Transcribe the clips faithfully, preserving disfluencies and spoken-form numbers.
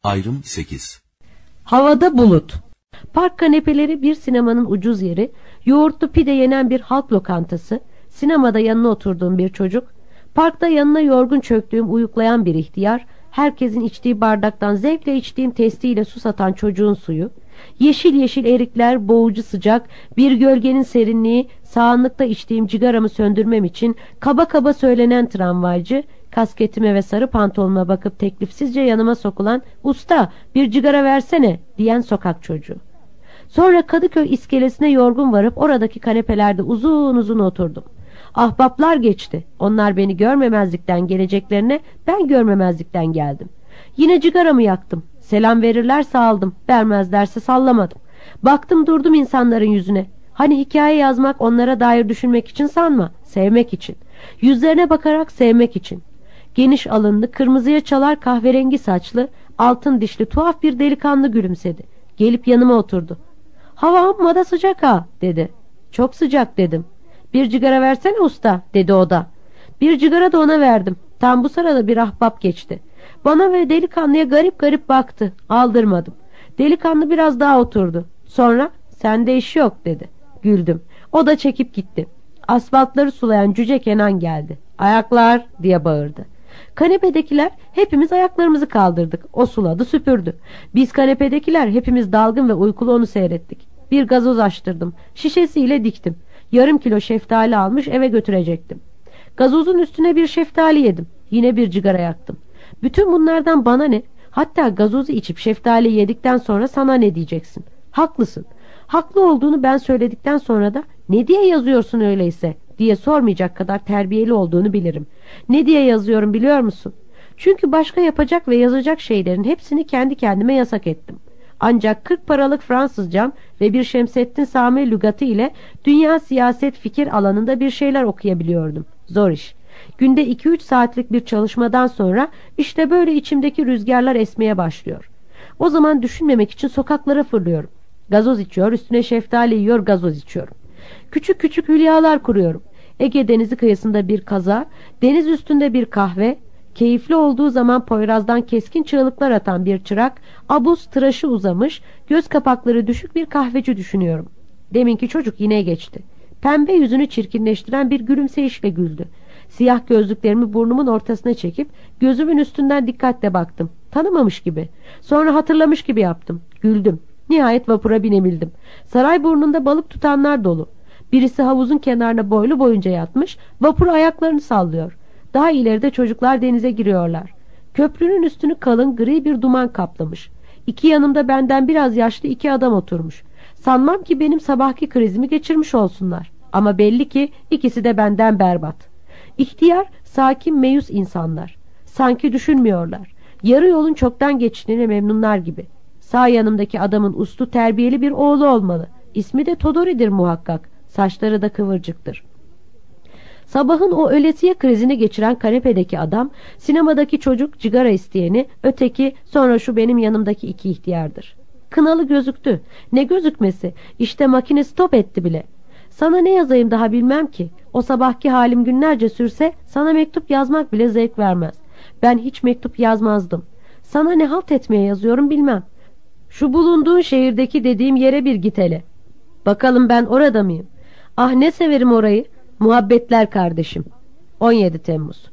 Ayrım sekiz. Havada bulut. Park kanepeleri bir sinemanın ucuz yeri, yoğurtlu pide yenen bir halk lokantası, sinemada yanına oturduğum bir çocuk, parkta yanına yorgun çöktüğüm uyuklayan bir ihtiyar, herkesin içtiği bardaktan zevkle içtiğim testiyle su satan çocuğun suyu, yeşil yeşil erikler, boğucu sıcak, bir gölgenin serinliği, sağanlıkta içtiğim cigaramı söndürmem için kaba kaba söylenen tramvaycı, kasketime ve sarı pantolonuma bakıp teklifsizce yanıma sokulan "Usta, bir cigara versene" diyen sokak çocuğu. Sonra Kadıköy iskelesine yorgun varıp oradaki kanepelerde uzun uzun oturdum. Ahbaplar geçti. Onlar beni görmemezlikten geleceklerine, ben görmemezlikten geldim. Yine cigaramı yaktım. Selam verirlerse aldım, vermezlerse sallamadım. Baktım durdum insanların yüzüne. Hani hikaye yazmak onlara dair düşünmek için sanma, sevmek için. Yüzlerine bakarak sevmek için. Geniş alınlı, kırmızıya çalar kahverengi saçlı, altın dişli tuhaf bir delikanlı gülümsedi. Gelip yanıma oturdu. "Hava amma da sıcak ha" dedi. "Çok sıcak" dedim. "Bir cigara versene usta" dedi o da. Bir cigara da ona verdim. Tam bu sırada bir ahbap geçti. Bana ve delikanlıya garip garip baktı. Aldırmadım. Delikanlı biraz daha oturdu. Sonra "Sende iş yok" dedi. Güldüm. O da çekip gitti. Asfaltları sulayan Cüce Kenan geldi. "Ayaklar" diye bağırdı. Kanepedekiler hepimiz ayaklarımızı kaldırdık. O suladı, süpürdü. Biz kanepedekiler hepimiz dalgın ve uykulu onu seyrettik. Bir gazoz açtırdım. Şişesiyle diktim. Yarım kilo şeftali almış eve götürecektim. Gazozun üstüne bir şeftali yedim. Yine bir cigara yaktım. Bütün bunlardan bana ne? Hatta gazozu içip şeftali yedikten sonra sana ne diyeceksin? Haklısın. Haklı olduğunu ben söyledikten sonra da "Ne diye yazıyorsun öyleyse?" diye sormayacak kadar terbiyeli olduğunu bilirim. Ne diye yazıyorum biliyor musun? Çünkü başka yapacak ve yazacak şeylerin hepsini kendi kendime yasak ettim. Ancak kırk paralık Fransızcam ve bir Şemsettin Sami lügatı ile dünya siyaset fikir alanında bir şeyler okuyabiliyordum. Zor iş. Günde iki üç saatlik bir çalışmadan sonra işte böyle içimdeki rüzgarlar esmeye başlıyor. O zaman düşünmemek için sokaklara fırlıyorum. Gazoz içiyor, üstüne şeftali yiyor, gazoz içiyorum. Küçük küçük hülyalar kuruyorum. Ege denizi kıyısında bir kaza, deniz üstünde bir kahve, keyifli olduğu zaman Poyraz'dan keskin çığlıklar atan bir çırak, abuz tıraşı uzamış, göz kapakları düşük bir kahveci düşünüyorum. Deminki çocuk yine geçti. Pembe yüzünü çirkinleştiren bir gülümseyişle güldü. Siyah gözlüklerimi burnumun ortasına çekip gözümün üstünden dikkatle baktım. Tanımamış gibi. Sonra hatırlamış gibi yaptım. Güldüm. Nihayet vapura binebildim. Sarayburnu'nda balık tutanlar dolu. Birisi havuzun kenarına boylu boyunca yatmış, vapur ayaklarını sallıyor. Daha ileride çocuklar denize giriyorlar. Köprünün üstünü kalın gri bir duman kaplamış. İki yanımda benden biraz yaşlı iki adam oturmuş. Sanmam ki benim sabahki krizimi geçirmiş olsunlar. Ama belli ki ikisi de benden berbat. İhtiyar, sakin, meyus insanlar. Sanki düşünmüyorlar. Yarı yolun çoktan geçtiğine memnunlar gibi. Sağ yanımdaki adamın uslu terbiyeli bir oğlu olmalı. İsmi de Todori'dir muhakkak. Saçları da kıvırcıktır. Sabahın o ölesiye krizini geçiren kanepedeki adam, sinemadaki çocuk cigara isteyeni, öteki, sonra şu benim yanımdaki iki ihtiyardır. Kınalı gözüktü. Ne gözükmesi? İşte makine stop etti bile. Sana ne yazayım daha bilmem ki. O sabahki halim günlerce sürse sana mektup yazmak bile zevk vermez. Ben hiç mektup yazmazdım. Sana ne halt etmeye yazıyorum bilmem. Şu bulunduğun şehirdeki dediğim yere bir git hele. Bakalım ben orada mıyım? Ah ne severim orayı. Muhabbetler kardeşim. on yedi Temmuz.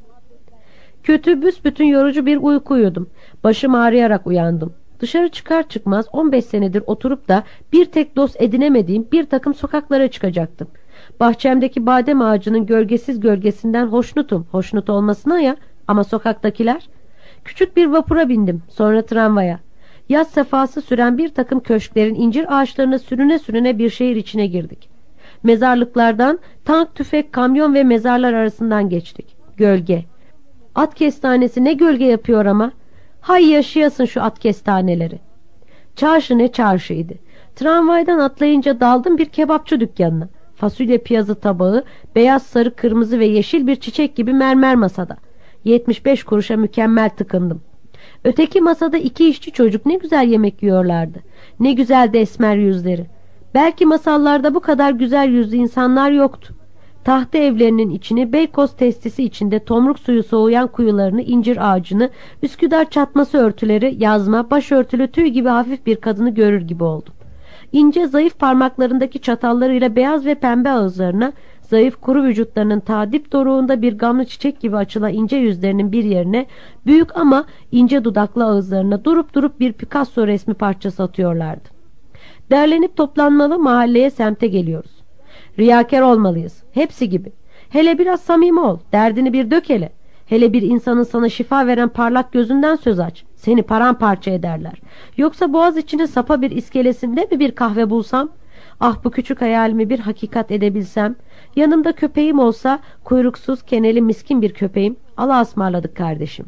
Kötü büsbütün yorucu bir uyku uyudum. Başım ağrıyarak uyandım. Dışarı çıkar çıkmaz on beş senedir oturup da bir tek dost edinemediğim bir takım sokaklara çıkacaktım. Bahçemdeki badem ağacının gölgesiz gölgesinden hoşnutum. Hoşnut olmasına ya, ama sokaktakiler. Küçük bir vapura bindim, sonra tramvaya. Yaz sefası süren bir takım köşklerin incir ağaçlarına sürüne sürüne bir şehir içine girdik. Mezarlıklardan tank, tüfek, kamyon ve mezarlar arasından geçtik. Gölge. At kestanesi ne gölge yapıyor ama. Hay yaşayasın şu at kestaneleri. Çarşı ne çarşıydı. Tramvaydan atlayınca daldım bir kebapçı dükkanına. Fasulye piyazı tabağı, beyaz, sarı, kırmızı ve yeşil bir çiçek gibi mermer masada. yetmiş beş kuruşa mükemmel tıkındım. Öteki masada iki işçi çocuk ne güzel yemek yiyorlardı. Ne güzel de esmer yüzleri. Belki masallarda bu kadar güzel yüzlü insanlar yoktu. Tahta evlerinin içini, Beykoz testisi içinde tomruk suyu soğuyan kuyularını, incir ağacını, Üsküdar çatması örtüleri, yazma, başörtülü tüy gibi hafif bir kadını görür gibi oldum. İnce, zayıf parmaklarındaki çatallarıyla beyaz ve pembe ağızlarına, zayıf kuru vücutlarının ta dip doruğunda bir gamlı çiçek gibi açılan ince yüzlerinin bir yerine, büyük ama ince dudaklı ağızlarına durup durup bir Picasso resmi parçası atıyorlardı. Derlenip toplanmalı, mahalleye, semte geliyoruz. Riyakar olmalıyız, hepsi gibi. Hele biraz samimi ol, derdini bir dök hele. Hele bir insanın sana şifa veren parlak gözünden söz aç. Seni paramparça ederler. Yoksa boğaz içine sapa bir iskelesinde mi bir kahve bulsam? Ah, bu küçük hayalimi bir hakikat edebilsem. Yanımda köpeğim olsa, kuyruksuz, keneli, miskin bir köpeğim. Allah'a ısmarladık kardeşim.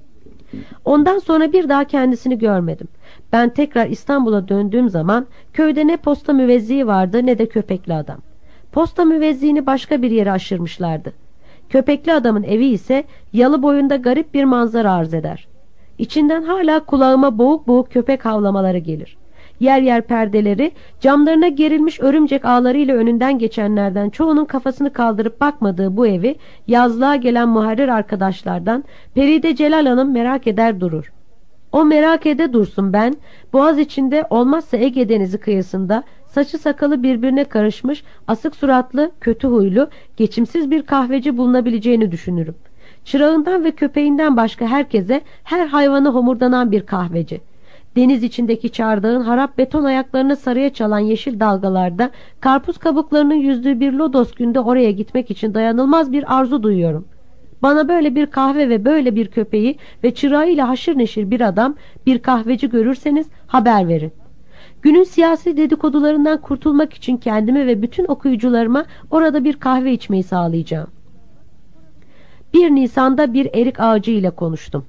Ondan sonra bir daha kendisini görmedim. Ben tekrar İstanbul'a döndüğüm zaman köyde ne posta müvezziği vardı ne de köpekli adam. Posta müvezziğini başka bir yere aşırmışlardı. Köpekli adamın evi ise yalı boyunda garip bir manzara arz eder. İçinden hala kulağıma boğuk boğuk köpek havlamaları gelir. Yer yer perdeleri, camlarına gerilmiş örümcek ağlarıyla önünden geçenlerden çoğunun kafasını kaldırıp bakmadığı bu evi yazlığa gelen muharrir arkadaşlardan Peride Celal Hanım merak eder durur. O merak ede dursun, ben boğaz içinde, olmazsa Ege Denizi kıyısında, saçı sakalı birbirine karışmış, asık suratlı, kötü huylu, geçimsiz bir kahveci bulunabileceğini düşünürüm. Çırağından ve köpeğinden başka herkese, her hayvanı homurdanan bir kahveci. Deniz içindeki çardağın harap beton ayaklarını sarıya çalan yeşil dalgalarda, karpuz kabuklarının yüzdüğü bir lodos günde oraya gitmek için dayanılmaz bir arzu duyuyorum. Bana böyle bir kahve ve böyle bir köpeği ve çırağıyla haşır neşir bir adam, bir kahveci görürseniz haber verin. Günün siyasi dedikodularından kurtulmak için kendime ve bütün okuyucularıma orada bir kahve içmeyi sağlayacağım. bir Nisan'da bir erik ağacı ile konuştum.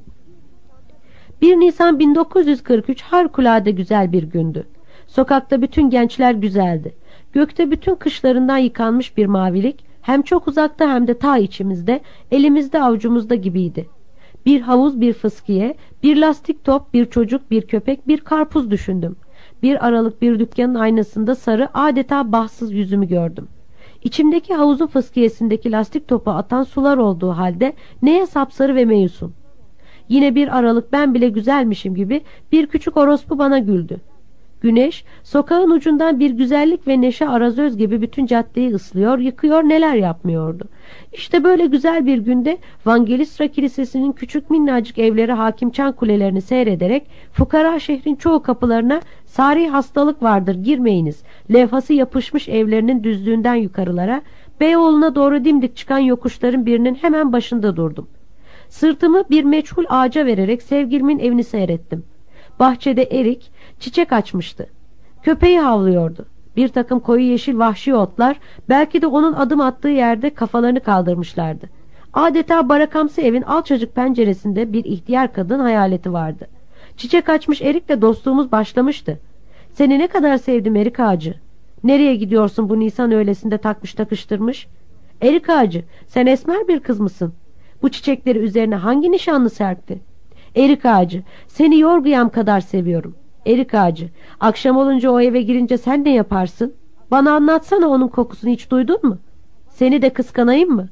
bir Nisan bin dokuz yüz kırk üç harikulade güzel bir gündü. Sokakta bütün gençler güzeldi. Gökte bütün kışlarından yıkanmış bir mavilik, hem çok uzakta hem de ta içimizde, elimizde avucumuzda gibiydi. Bir havuz, bir fıskiye, bir lastik top, bir çocuk, bir köpek, bir karpuz düşündüm. Bir aralık bir dükkanın aynasında sarı, adeta bahtsız yüzümü gördüm. İçimdeki havuzun fıskiyesindeki lastik topu atan sular olduğu halde neye sapsarı ve meyusum. Yine bir aralık ben bile güzelmişim gibi bir küçük orospu bana güldü. Güneş sokağın ucundan bir güzellik ve neşe arazöz gibi bütün caddeyi ıslıyor, yıkıyor, neler yapmıyordu. İşte böyle güzel bir günde Vangelistra Kilisesi'nin küçük minnacık evleri hakim çan kulelerini seyrederek fukara şehrin çoğu kapılarına "Sari hastalık vardır, girmeyiniz" levhası yapışmış evlerinin düzlüğünden yukarılara, Beyoğlu'na doğru dimdik çıkan yokuşların birinin hemen başında durdum. Sırtımı bir meçhul ağaca vererek sevgilimin evini seyrettim. Bahçede erik, çiçek açmıştı. Köpeği havlıyordu. Bir takım koyu yeşil vahşi otlar belki de onun adım attığı yerde kafalarını kaldırmışlardı. Adeta barakamsı evin alçacık penceresinde bir ihtiyar kadın hayaleti vardı. Çiçek açmış erikle dostluğumuz başlamıştı. "Seni ne kadar sevdim erik ağacı. Nereye gidiyorsun bu Nisan öğlesinde takmış takıştırmış? Erik ağacı, sen esmer bir kız mısın? Bu çiçekleri üzerine hangi nişanlı serpti? Erik ağacı, seni yorguyam kadar seviyorum. Erik ağacı, akşam olunca o eve girince sen ne yaparsın? Bana anlatsana, onun kokusunu hiç duydun mu? Seni de kıskanayım mı?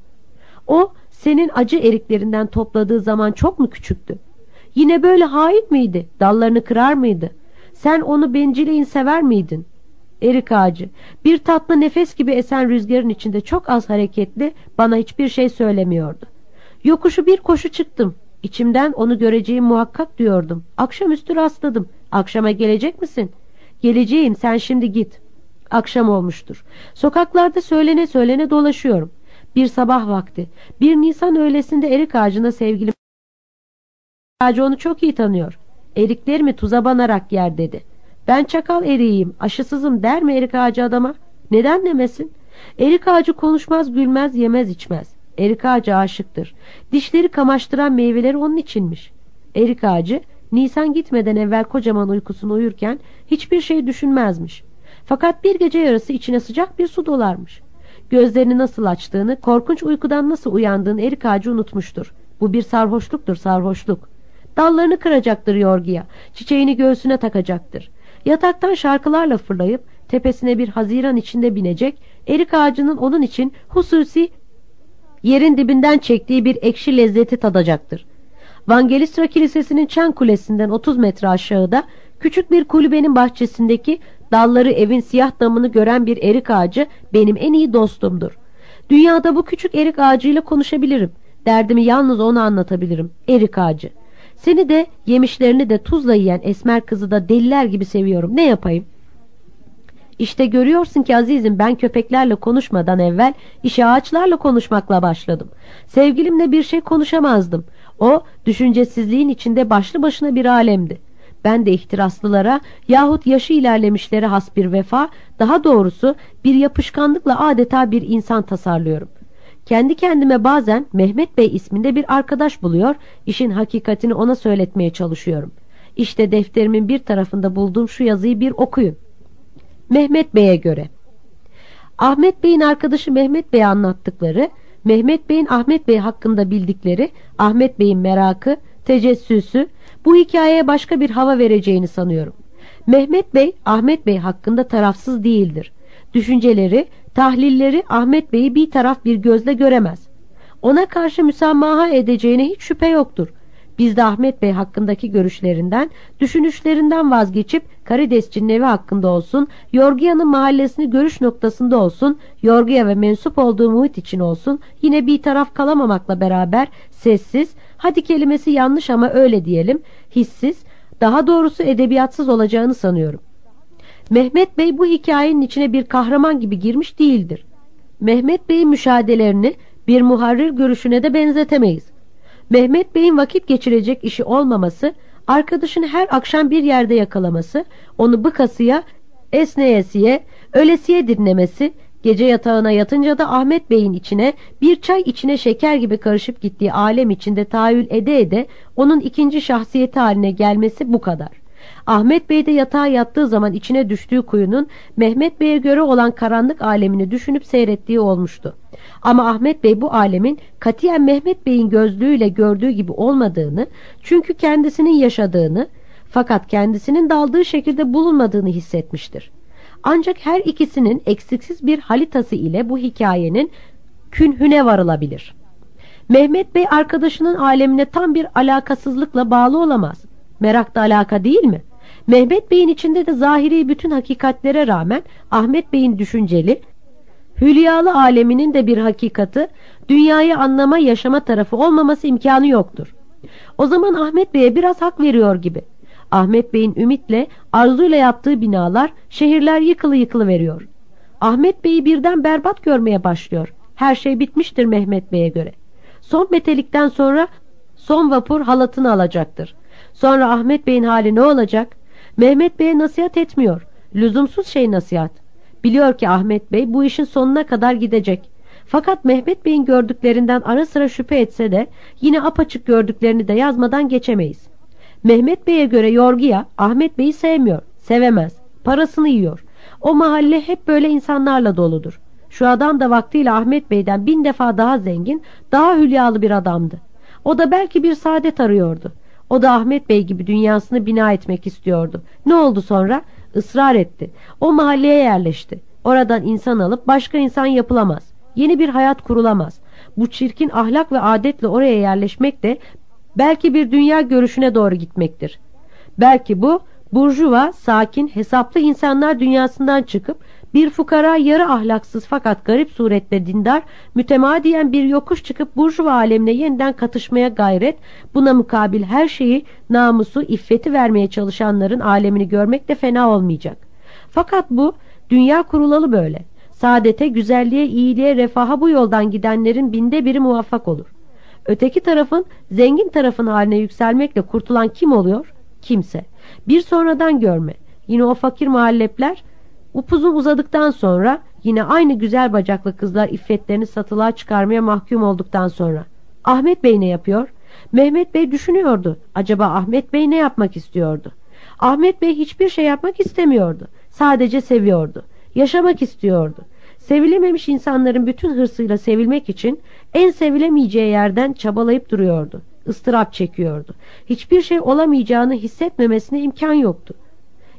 O senin acı eriklerinden topladığı zaman çok mu küçüktü? Yine böyle hain miydi? Dallarını kırar mıydı? Sen onu bencileyin sever miydin? Erik ağacı, bir tatlı nefes gibi esen rüzgarın içinde çok az hareketli, bana hiçbir şey söylemiyordu. Yokuşu bir koşu çıktım. İçimden onu göreceğim muhakkak diyordum. Akşamüstü rastladım. Akşama gelecek misin? Geleceğim, sen şimdi git. Akşam olmuştur. Sokaklarda söylene söylene dolaşıyorum. Bir sabah vakti, bir Nisan öğlesinde erik ağacına sevgilim ağacı onu çok iyi tanıyor. Eriklerimi tuza banarak yer dedi. Ben çakal eriğiyim, aşısızım der mi erik ağacı adama? Neden demesin? Erik ağacı konuşmaz, gülmez, yemez, içmez. Erik ağacı aşıktır. Dişleri kamaştıran meyveleri onun içinmiş. Erik ağacı Nisan gitmeden evvel kocaman uykusunu uyurken hiçbir şey düşünmezmiş. Fakat bir gece yarısı içine sıcak bir su dolarmış. Gözlerini nasıl açtığını, korkunç uykudan nasıl uyandığını erik ağacı unutmuştur. Bu bir sarhoşluktur, sarhoşluk. Dallarını kıracaktır yorgiya, çiçeğini göğsüne takacaktır. Yataktan şarkılarla fırlayıp tepesine bir haziran içinde binecek, erik ağacının onun için hususi yerin dibinden çektiği bir ekşi lezzeti tadacaktır. Vangelistra Kilisesi'nin çan kulesinden otuz metre aşağıda küçük bir kulübenin bahçesindeki dalları evin siyah damını gören bir erik ağacı benim en iyi dostumdur. Dünyada bu küçük erik ağacıyla konuşabilirim. Derdimi yalnız ona anlatabilirim. Erik ağacı. Seni de yemişlerini de tuzla yiyen esmer kızı da deliler gibi seviyorum. Ne yapayım? İşte görüyorsun ki azizim, ben köpeklerle konuşmadan evvel işe ağaçlarla konuşmakla başladım. Sevgilimle bir şey konuşamazdım. O düşüncesizliğin içinde başlı başına bir alemdi. Ben de ihtiraslılara yahut yaşı ilerlemişlere has bir vefa, daha doğrusu bir yapışkanlıkla adeta bir insan tasarlıyorum. Kendi kendime bazen Mehmet Bey isminde bir arkadaş buluyor, işin hakikatini ona söyletmeye çalışıyorum. İşte defterimin bir tarafında bulduğum şu yazıyı bir okuyun. Mehmet Bey'e göre. Ahmet Bey'in arkadaşı Mehmet Bey'e anlattıkları, Mehmet Bey'in Ahmet Bey hakkında bildikleri, Ahmet Bey'in merakı, tecessüsü bu hikayeye başka bir hava vereceğini sanıyorum. Mehmet Bey, Ahmet Bey hakkında tarafsız değildir. Düşünceleri, tahlilleri Ahmet Bey'i bir taraf bir gözle göremez. Ona karşı müsamaha edeceğine hiç şüphe yoktur. Biz de Ahmet Bey hakkındaki görüşlerinden, düşünüşlerinden vazgeçip Karidesçi'nin evi hakkında olsun, Yorgia'nın mahallesini görüş noktasında olsun, Yorgia ve mensup olduğu muhit için olsun, yine bir taraf kalamamakla beraber sessiz, hadi kelimesi yanlış ama öyle diyelim, hissiz, daha doğrusu edebiyatsız olacağını sanıyorum. Mehmet Bey bu hikayenin içine bir kahraman gibi girmiş değildir. Mehmet Bey'in müşahedelerini bir muharrir görüşüne de benzetemeyiz. Mehmet Bey'in vakit geçirecek işi olmaması, arkadaşını her akşam bir yerde yakalaması, onu bıkasıya, esneyesiye, ölesiye dinlemesi, gece yatağına yatınca da Ahmet Bey'in içine bir çay içine şeker gibi karışıp gittiği alem içinde tahayyül ede ede onun ikinci şahsiyeti haline gelmesi bu kadar. Ahmet Bey de yatağa yattığı zaman içine düştüğü kuyunun Mehmet Bey'e göre olan karanlık alemini düşünüp seyrettiği olmuştu. Ama Ahmet Bey bu alemin katiyen Mehmet Bey'in gözlüğüyle gördüğü gibi olmadığını, çünkü kendisinin yaşadığını, fakat kendisinin daldığı şekilde bulunmadığını hissetmiştir. Ancak her ikisinin eksiksiz bir halitası ile bu hikayenin künhüne varılabilir. Mehmet Bey arkadaşının alemine tam bir alakasızlıkla bağlı olamaz. Merak da alaka değil mi? Mehmet Bey'in içinde de zahiri bütün hakikatlere rağmen Ahmet Bey'in düşünceli, hülyalı aleminin de bir hakikati, dünyayı anlama, yaşama tarafı olmaması imkanı yoktur. O zaman Ahmet Bey'e biraz hak veriyor gibi. Ahmet Bey'in ümitle, arzuyla yaptığı binalar, şehirler yıkılı yıkılı veriyor. Ahmet Bey'i birden berbat görmeye başlıyor. Her şey bitmiştir Mehmet Bey'e göre. Son metelikten sonra son vapur halatını alacaktır. Sonra Ahmet Bey'in hali ne olacak? Mehmet Bey'e nasihat etmiyor. Lüzumsuz şey nasihat. Biliyor ki Ahmet Bey bu işin sonuna kadar gidecek. Fakat Mehmet Bey'in gördüklerinden ara sıra şüphe etse de yine apaçık gördüklerini de yazmadan geçemeyiz. Mehmet Bey'e göre Yorgia Ahmet Bey'i sevmiyor, sevemez, parasını yiyor. O mahalle hep böyle insanlarla doludur. Şu adam da vaktiyle Ahmet Bey'den bin defa daha zengin, daha hülyalı bir adamdı. O da belki bir saadet arıyordu. O da Ahmet Bey gibi dünyasını bina etmek istiyordu. Ne oldu sonra? Israr etti. O mahalleye yerleşti. Oradan insan alıp başka insan yapılamaz. Yeni bir hayat kurulamaz. Bu çirkin ahlak ve adetle oraya yerleşmek de belki bir dünya görüşüne doğru gitmektir. Belki bu burjuva, sakin, hesaplı insanlar dünyasından çıkıp bir fukara, yarı ahlaksız fakat garip surette dindar, mütemadiyen bir yokuş çıkıp burjuva alemine yeniden katışmaya gayret, buna mukabil her şeyi, namusu, iffeti vermeye çalışanların alemini görmek de fena olmayacak. Fakat bu, dünya kurulalı böyle. Saadete, güzelliğe, iyiliğe, refaha bu yoldan gidenlerin binde biri muvaffak olur. Öteki tarafın, zengin tarafın haline yükselmekle kurtulan kim oluyor? Kimse. Bir sonradan görme. Yine o fakir muhallepler, upuzun uzadıktan sonra, yine aynı güzel bacaklı kızlar iffetlerini satılığa çıkarmaya mahkum olduktan sonra. Ahmet Bey ne yapıyor? Mehmet Bey düşünüyordu. Acaba Ahmet Bey ne yapmak istiyordu? Ahmet Bey hiçbir şey yapmak istemiyordu. Sadece seviyordu. Yaşamak istiyordu. Sevilememiş insanların bütün hırsıyla sevilmek için en sevilemeyeceği yerden çabalayıp duruyordu. Istırap çekiyordu. Hiçbir şey olamayacağını hissetmemesine imkan yoktu.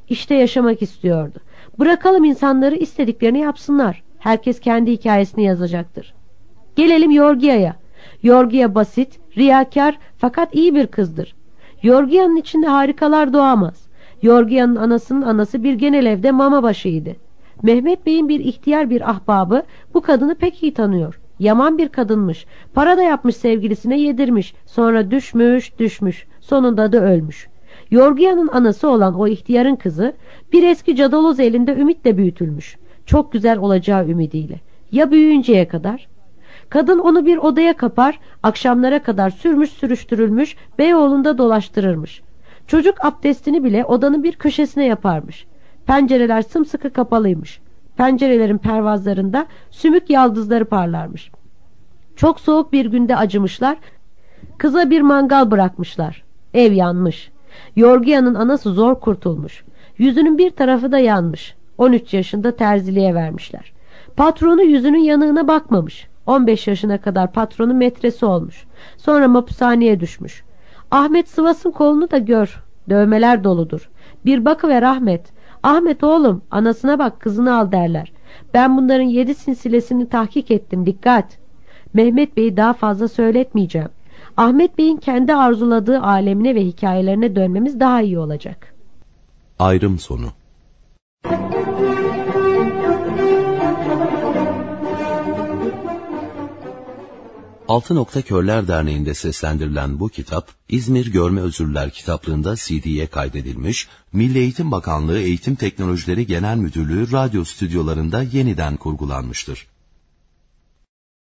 İşte yaşamak istiyordu. Bırakalım insanları istediklerini yapsınlar. Herkes kendi hikayesini yazacaktır. Gelelim Yorgia'ya. Yorgia basit, riyakar fakat iyi bir kızdır. Yorgia'nın içinde harikalar doğamaz. Yorgia'nın anasının anası bir genel evde mama başıydı. Mehmet Bey'in bir ihtiyar bir ahbabı bu kadını pek iyi tanıyor. Yaman bir kadınmış. Para da yapmış sevgilisine yedirmiş. Sonra düşmüş düşmüş. Sonunda da ölmüş. Yorgia'nın anası olan o ihtiyarın kızı bir eski cadaloz elinde ümitle büyütülmüş. Çok güzel olacağı ümidiyle. Ya büyüyünceye kadar? Kadın onu bir odaya kapar, akşamlara kadar sürmüş sürüştürülmüş, Beyoğlu'nda dolaştırırmış. Çocuk abdestini bile odanın bir köşesine yaparmış. Pencereler sımsıkı kapalıymış. Pencerelerin pervazlarında sümük yaldızları parlarmış. Çok soğuk bir günde acımışlar, kıza bir mangal bırakmışlar. Ev yanmış. Yorgia'nın anası zor kurtulmuş. Yüzünün bir tarafı da yanmış. on üç yaşında terziliğe vermişler. Patronu yüzünün yanığına bakmamış. on beş yaşına kadar patronun metresi olmuş. Sonra mapushaneye düşmüş. Ahmet Sıvas'ın kolunu da gör. Dövmeler doludur. Bir bakıver Ahmet. Ahmet oğlum, anasına bak, kızını al derler. Ben bunların yedi sinsilesini tahkik ettim, dikkat. Mehmet Bey'i daha fazla söyletmeyeceğim. Ahmet Bey'in kendi arzuladığı alemine ve hikayelerine dönmemiz daha iyi olacak. Ayrım sonu. Altı Nokta Körler Derneği'nde seslendirilen bu kitap, İzmir Görme Özürler kitaplığında C D'ye kaydedilmiş, Milli Eğitim Bakanlığı Eğitim Teknolojileri Genel Müdürlüğü radyo stüdyolarında yeniden kurgulanmıştır.